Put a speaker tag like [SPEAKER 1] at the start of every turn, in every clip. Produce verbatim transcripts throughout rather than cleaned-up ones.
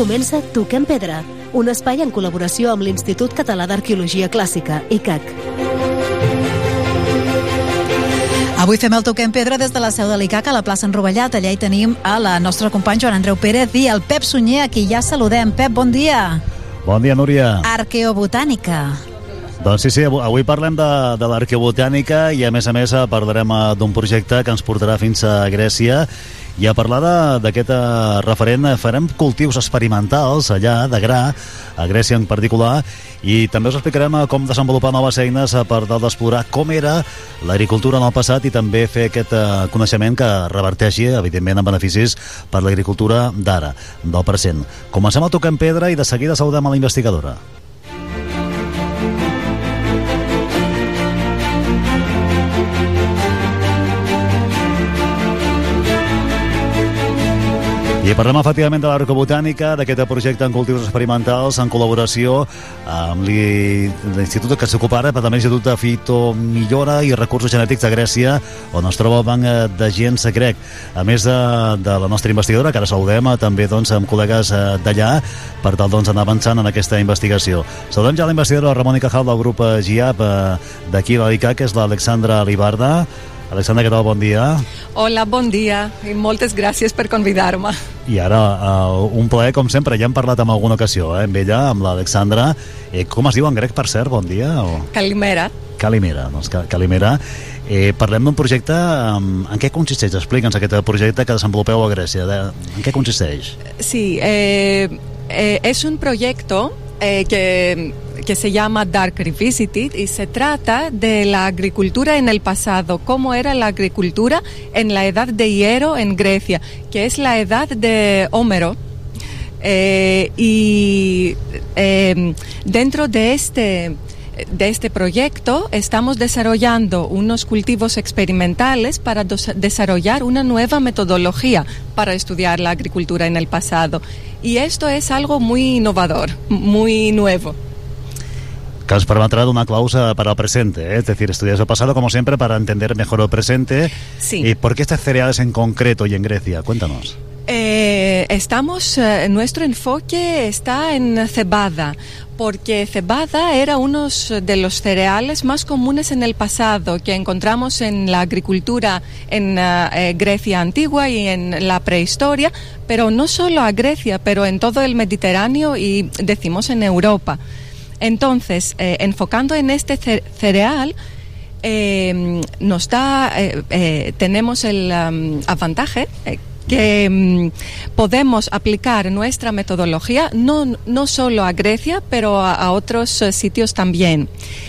[SPEAKER 1] Comença Toquem Pedra, un espai en col·laboració amb l'Institut Català d'Arqueologia Clàssica, I C A C.
[SPEAKER 2] Avui fem el Toquem Pedra des de la seu de l'I C A C a la plaça Enrovellat. Allà hi tenim a la nostra company Joan Andreu Pérez i el Pep Sunyer, a qui ja saludem. Pep, bon dia.
[SPEAKER 3] Bon dia, Núria.
[SPEAKER 2] Arqueobotànica.
[SPEAKER 3] Doncs sí, sí, avui parlem de, de l'arqueobotànica i a més a més parlarem d'un projecte que ens portarà fins a Grècia. I a parlar d'aquest referent farem cultius experimentals allà de gra, a Grècia en particular, i també us explicarem com desenvolupar noves eines per tal d'explorar com era l'agricultura en el passat i també fer aquest coneixement que reverteixi, evidentment, en beneficis per l'agricultura d'ara, del present. Comencem a tocar en pedra i de seguida saludem a la investigadora. I parlem efectivament de l'arqueobotànica, d'aquest projecte en cultius experimentals en col·laboració amb l'Institut que s'ocupa ara, però també l'Institut de Fitomillora i Recursos Genètics de Grècia, on es troba el banc de gens grec. A més de, de la nostra investigadora, que ara saludem, també doncs, amb col·legues d'allà, per tal doncs, anar avançant en aquesta investigació. Saludem ja la investigadora Ramon i Cajal del grup G I A P d'aquí a l'I C A C, que és l'Alexandra Libarda. Alexandra, què tal? Bon dia.
[SPEAKER 4] Hola, bon dia i moltes gràcies per convidar-me.
[SPEAKER 3] I ara, uh, un plaer, com sempre, ja hem parlat en alguna ocasió, eh, amb ella, amb l'Alexandra. Eh, com es diu en grec, per cert? Bon dia. O...
[SPEAKER 4] Calimera.
[SPEAKER 3] Calimera, doncs Calimera. Eh, parlem d'un projecte, um, en què consisteix? Explica'ns aquest projecte que desenvolupeu a Grècia. De, en què consisteix?
[SPEAKER 4] Sí, eh, eh, es un proyecto eh, que... que se llama Dark Revisited y se trata de la agricultura en el pasado, cómo era la agricultura en la edad de hierro en Grecia, que es la edad de Homero. Eh, y eh, dentro de este, de este proyecto estamos desarrollando unos cultivos experimentales para dos, desarrollar una nueva metodología para estudiar la agricultura en el pasado. Y esto es algo muy innovador, muy nuevo.
[SPEAKER 3] Que os permitirá una cláusula para el presente, ¿eh? Es decir, estudiar el pasado como siempre para entender mejor el presente.
[SPEAKER 4] Sí.
[SPEAKER 3] ¿Y por qué estas cereales en concreto y en Grecia? Cuéntanos.
[SPEAKER 4] Eh, estamos, eh, nuestro enfoque está en cebada, porque cebada era uno de los cereales más comunes en el pasado que encontramos en la agricultura en uh, Grecia antigua y en la prehistoria, pero no solo a Grecia, pero en todo el Mediterráneo y decimos en Europa. Entonces, eh, enfocando en este cereal, eh, nos da, eh, eh, tenemos el um, avantaje eh, que um, podemos aplicar nuestra metodología no, no solo a Grecia, pero a, a otros uh, sitios también.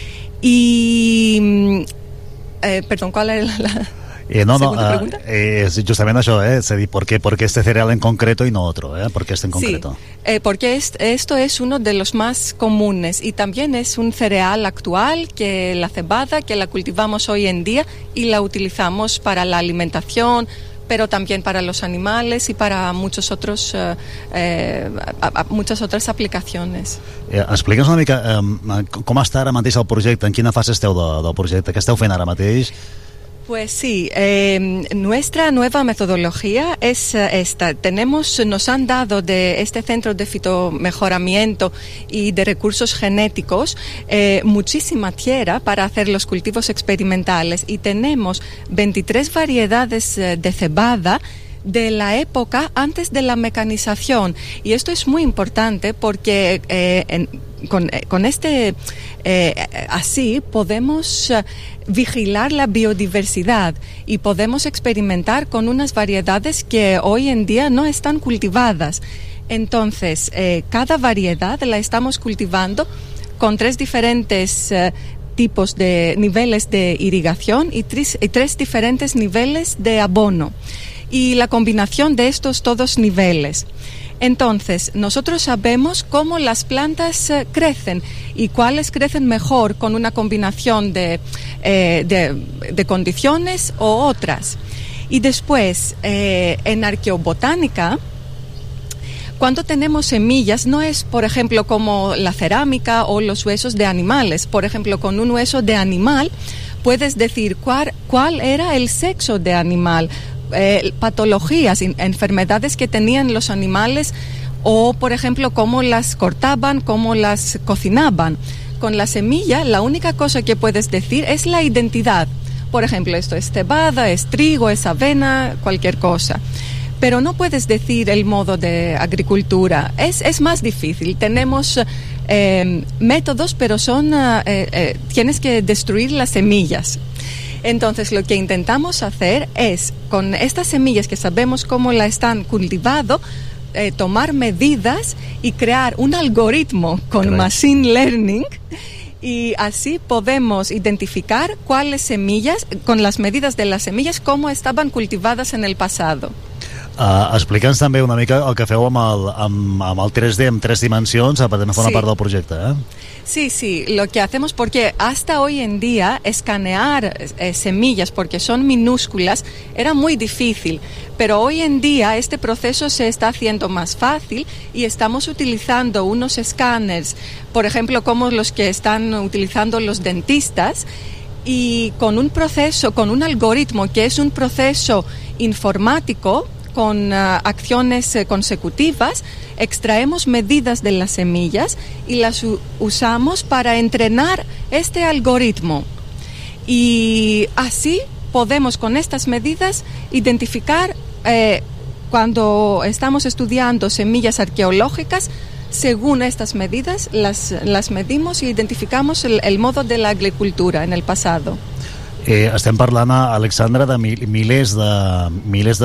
[SPEAKER 4] Y, eh, perdón, ¿cuál es la...?
[SPEAKER 3] Eh, no, no, uh, eh, justament això, eh? És a dir, ¿por qué, ¿por qué este cereal en concreto y no otro? Eh? ¿Por qué este en concreto?
[SPEAKER 4] Sí, eh, porque es, esto es uno de los más comunes y también es un cereal actual, que la cebada, que la cultivamos hoy en día y la utilizamos para la alimentación, pero también para los animales y para muchos otros, eh, eh, a, a, muchas otras aplicaciones.
[SPEAKER 3] Eh, Explica'ns una mica eh, com està ara mateix el projecte, en quina fase esteu de, del projecte, què esteu fent ara mateix?
[SPEAKER 4] Pues sí, eh, nuestra nueva metodología es esta. Tenemos, nos han dado de este centro de fitomejoramiento y de recursos genéticos eh, muchísima tierra para hacer los cultivos experimentales y tenemos veintitrés variedades de cebada de la época antes de la mecanización, y esto es muy importante porque eh, en, con, con este eh, así podemos eh, vigilar la biodiversidad y podemos experimentar con unas variedades que hoy en día no están cultivadas. Entonces, eh, cada variedad la estamos cultivando con tres diferentes eh, tipos de niveles de irrigación y tres, y tres diferentes niveles de abono, y la combinación de estos todos niveles. Entonces, nosotros sabemos cómo las plantas eh, crecen y cuáles crecen mejor con una combinación de, eh, de, de condiciones o otras. Y después, eh, en arqueobotánica, cuando tenemos semillas, no es, por ejemplo, como la cerámica o los huesos de animales. Por ejemplo, con un hueso de animal puedes decir cuál, cuál era el sexo de animal, eh, patologías, enfermedades que tenían los animales o, por ejemplo, cómo las cortaban, cómo las cocinaban. Con la semilla, la única cosa que puedes decir es la identidad. Por ejemplo, esto es cebada, es trigo, es avena, cualquier cosa. Pero no puedes decir el modo de agricultura. Es, es más difícil. Tenemos eh, métodos, pero son eh, eh, tienes que destruir las semillas. Entonces, lo que intentamos hacer es, con estas semillas que sabemos cómo la están cultivando, eh, tomar medidas y crear un algoritmo con Correcto. Machine Learning. Y así podemos identificar cuáles semillas, con las medidas de las semillas, cómo estaban cultivadas en el pasado.
[SPEAKER 3] Uh, Explica'ns també una mica el que feu amb el, amb, amb el tres D, amb tres dimensions, per també fer una
[SPEAKER 4] sí.
[SPEAKER 3] part del projecte, ¿eh?
[SPEAKER 4] Sí, sí, lo que hacemos, porque hasta hoy en día escanear eh, semillas, porque son minúsculas, era muy difícil, pero hoy en día este proceso se está haciendo más fácil y estamos utilizando unos escáneres, por ejemplo, como los que están utilizando los dentistas, y con un proceso, con un algoritmo que es un proceso informático, con uh, acciones uh, consecutivas, extraemos medidas de las semillas y las u- usamos para entrenar este algoritmo. Y así podemos, con estas medidas, identificar, eh, cuando estamos estudiando semillas arqueológicas, según estas medidas, las, las medimos y identificamos el, el modo de la agricultura en el pasado.
[SPEAKER 3] Eh, estem parlant, Alexandra, de mi, milers de milers de,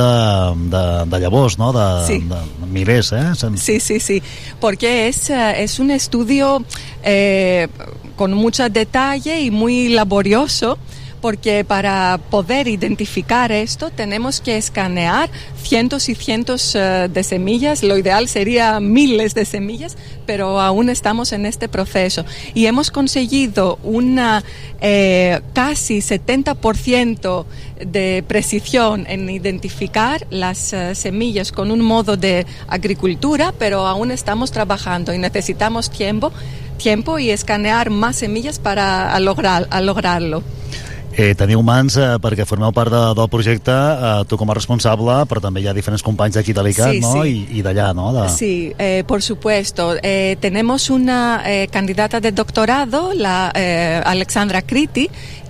[SPEAKER 3] de, de llavors, ¿no? De,
[SPEAKER 4] sí.
[SPEAKER 3] de milers, ¿eh?
[SPEAKER 4] Sí, sí, sí, porque es, es un estudio eh, con mucho detalle y muy laborioso, porque para poder identificar esto tenemos que escanear cientos y cientos uh, de semillas. Lo ideal sería miles de semillas, pero aún estamos en este proceso. Y hemos conseguido una eh, casi setenta por ciento de precisión en identificar las uh, semillas con un modo de agricultura, pero aún estamos trabajando y necesitamos tiempo, tiempo y escanear más semillas para a lograr, a lograrlo.
[SPEAKER 3] Eh, teniu mans eh, perquè formeu part de, del projecte, eh, tu com a responsable, però també hi ha diferents companys d'aquí de l'I C A T,
[SPEAKER 4] sí,
[SPEAKER 3] ¿no?
[SPEAKER 4] Sí.
[SPEAKER 3] I, i d'allà, ¿no? De...
[SPEAKER 4] Sí, eh, por supuesto. Eh, tenemos una eh, candidata de doctorado, la eh, Alexandra Kriti,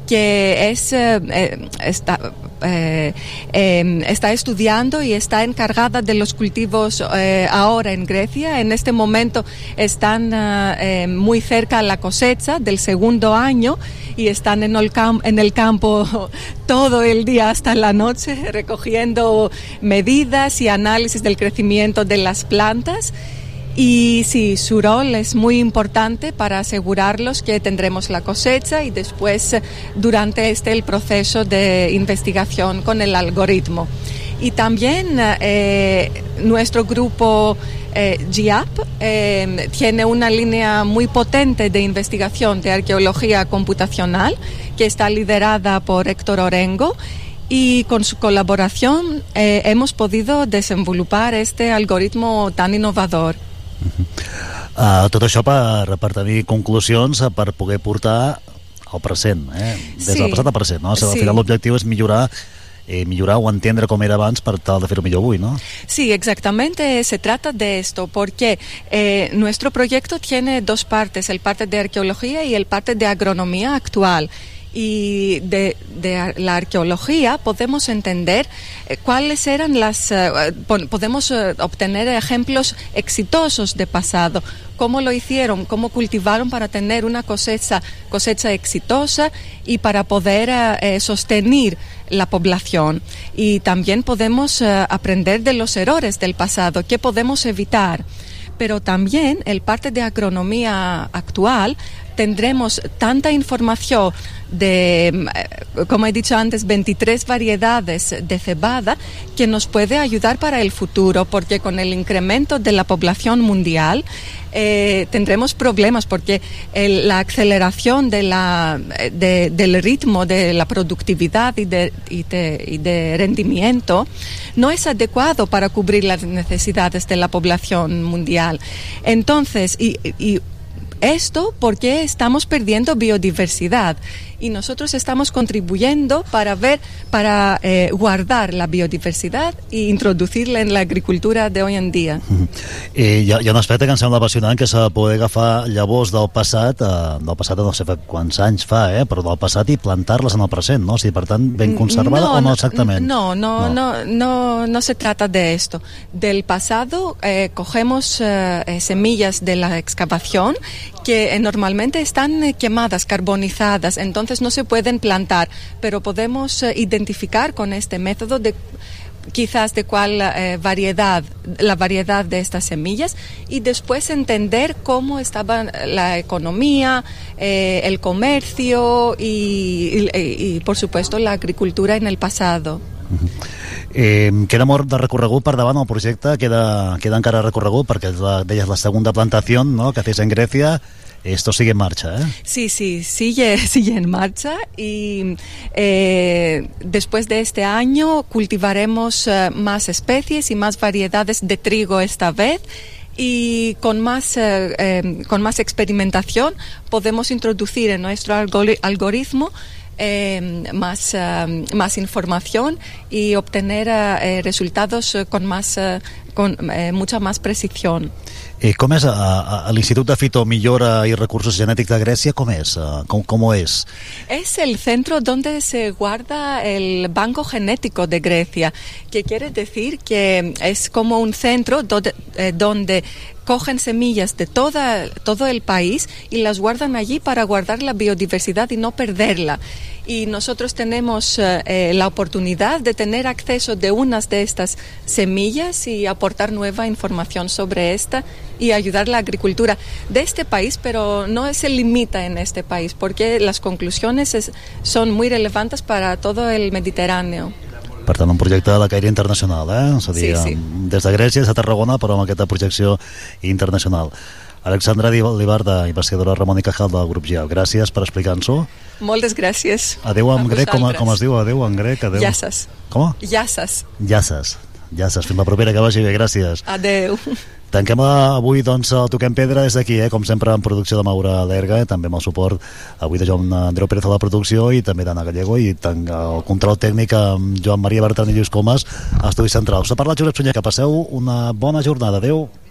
[SPEAKER 4] que es eh, eh, está, eh, eh, está estudiando y está encargada de los cultivos eh, ahora en Grecia. En este momento están eh, muy cerca a la cosecha del segundo año y están en el, cam- en el campo todo el día hasta la noche recogiendo medidas y análisis del crecimiento de las plantas. Y sí, su rol es muy importante para asegurarlos que tendremos la cosecha y después durante este el proceso de investigación con el algoritmo. Y también eh, nuestro grupo eh, G I A P eh, tiene una línea muy potente de investigación de arqueología computacional que está liderada por Héctor Orengo. Y con su colaboración eh, hemos podido desenvolupar este algoritmo tan innovador.
[SPEAKER 3] Uh, tot això per, per tenir conclusions, per poder portar al present, eh? Des
[SPEAKER 4] sí.
[SPEAKER 3] del passat al present, no? O sigui,
[SPEAKER 4] sí.
[SPEAKER 3] al final l'objectiu és millorar Eh, millorar o entendre com era abans per tal de fer-ho millor avui, ¿no?
[SPEAKER 4] Sí, exactamente, se trata de esto, porque eh, nuestro proyecto tiene dos partes, el parte de arqueología y el parte de agronomía actual. Y de, de la arqueología podemos entender eh, cuáles eran las... Eh, podemos eh, obtener ejemplos exitosos de pasado, cómo lo hicieron, cómo cultivaron para tener una cosecha, cosecha exitosa y para poder eh, sostener la población. Y también podemos eh, aprender de los errores del pasado, qué podemos evitar. Pero también el parte de agronomía actual tendremos tanta información de, como he dicho antes, veintitrés variedades de cebada que nos puede ayudar para el futuro, porque con el incremento de la población mundial eh, tendremos problemas, porque el, la aceleración de la, de, del ritmo de la productividad y de, y, de, y de rendimiento no es adecuado para cubrir las necesidades de la población mundial. Entonces, y, y esto porque estamos perdiendo biodiversidad y nosotros estamos contribuyendo para ver, para eh, guardar la biodiversidad e introducirla en la agricultura de hoy en dia.
[SPEAKER 3] Mm-hmm. Eh, hi, ha, hi ha un aspecte que em sembla apassionant, que s'ha de poder agafar llavors del passat, eh, del passat no sé quants anys fa, eh, però del passat i plantar-les en el present, ¿no? O sigui, per tant, ben conservada
[SPEAKER 4] no,
[SPEAKER 3] o no
[SPEAKER 4] no
[SPEAKER 3] exactament?
[SPEAKER 4] No, no, no, no, no, no se trata de esto. Del pasado eh, cogemos eh, semillas de la excavación que eh, normalmente están eh, quemadas, carbonizadas, entonces no se pueden plantar, pero podemos eh, identificar con este método de quizás de cuál eh, variedad, la variedad de estas semillas, y después entender cómo estaba la economía, eh, el comercio y, y, y, por supuesto, la agricultura en el pasado.
[SPEAKER 3] Eh, queda molt de recorregut per davant el projecte, queda, queda encara recorregut, perquè és la, deies la segunda plantación, ¿no?, que hacéis en Grecia. Esto sigue en marcha, ¿eh?
[SPEAKER 4] Sí, sí, sigue, sigue en marcha y eh, después de este año cultivaremos uh, más especies y más variedades de trigo esta vez, y con más, eh, eh, con más experimentación podemos introducir en nuestro algori- algoritmo Eh, más, uh, más información y obtener uh, resultados uh, con, más, uh, con uh, mucha más precisión.
[SPEAKER 3] Eh, com és a, a, a l'Institut de Fitomillora i Recursos Genètics de Grècia? Com és? Com, com és?
[SPEAKER 4] Es el centro donde se guarda el banco genético de Grecia, que quiere decir que es como un centro donde, eh, donde cogen semillas de toda, todo el país y las guardan allí para guardar la biodiversidad y no perderla. Y nosotros tenemos eh, la oportunidad de tener acceso de unas de estas semillas y aportar nueva información sobre esta y ayudar a la agricultura de este país, pero no se limita en este país, porque las conclusiones es, son muy relevantes para todo el Mediterráneo.
[SPEAKER 3] Per tant, un projecte de la caire internacional, eh? És a dir,
[SPEAKER 4] sí, sí.
[SPEAKER 3] des de Grècia, des de Tarragona, però amb aquesta projecció internacional. Alexandra Libarda, investigadora Ramon i Cajal del grup GEO, gràcies per explicar-nos-ho.
[SPEAKER 4] Moltes gràcies.
[SPEAKER 3] Adéu en grec, com, com es diu? Adéu en grec, adéu.
[SPEAKER 4] Yasses.
[SPEAKER 3] Com?
[SPEAKER 4] Yasses.
[SPEAKER 3] Yasses. Yasses. Fins la propera, que vagi bé, gràcies.
[SPEAKER 4] Adéu.
[SPEAKER 3] Tanquem avui, doncs, el Toquem Pedra des d'aquí, eh? Com sempre, en producció de Maura Lerga, també amb el suport avui de Joan Andreu Pérez a la producció i també d'Anna Gallego, i tant el control tècnic amb Joan Maria Bertran i Lluís Comas a Estudis Centrals. Us ha parlat Josep Sunyer, que passeu una bona jornada. Adéu.